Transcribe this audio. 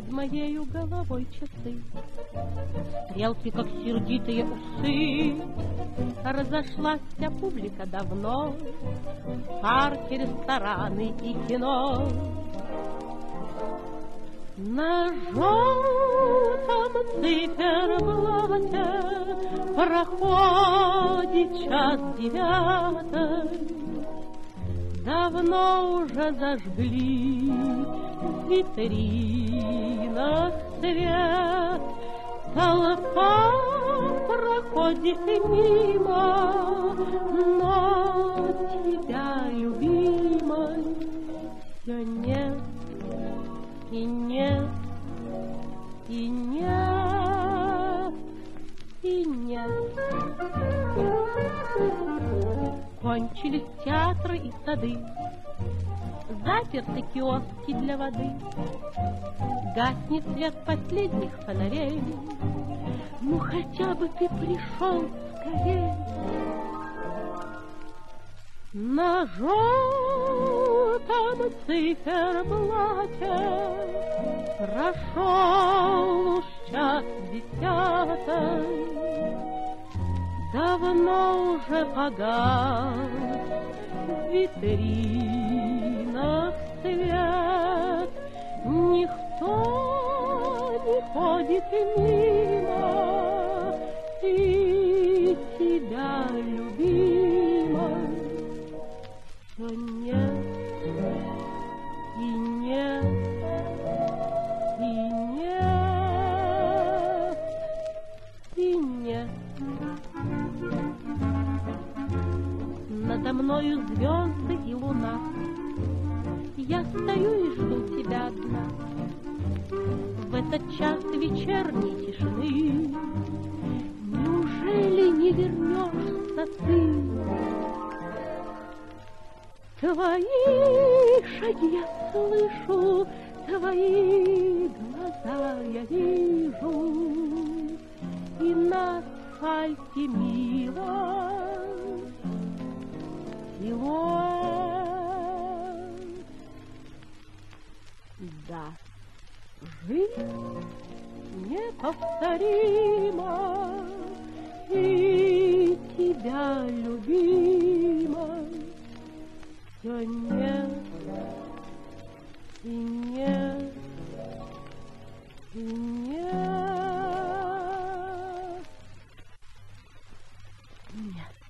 над моею головой часы, стрелки, как сердитые усы. Разошлась вся публика давно, парки, рестораны и кино. На желтом циферблате проходит 9:00. Давно уже зажгли в витринах свет. Толпа проходит мимо, но тебя, любимой, все нет. И нет, и нет, и нет. Кончились театры и сады, заперты киоски для воды, гаснет свет последних фонарей. Ну хотя бы ты пришел скорей. На желтом циферблате прошел уж 10:00. Давно уже погас в витринах свет. Никто не ходит мимо, и тебя, любимой, все нет, и нет, и нет, и нет. Надо мною звезды и луна, я стою и жду тебя одна. В этот час вечерней тишины неужели не вернешься ты? Твои шаги я слышу, твои глаза я вижу, и на асфальте мило силуэт. Да, жизнь неповторима, и тебя, любимой, все нет, и нет, и нет, нет.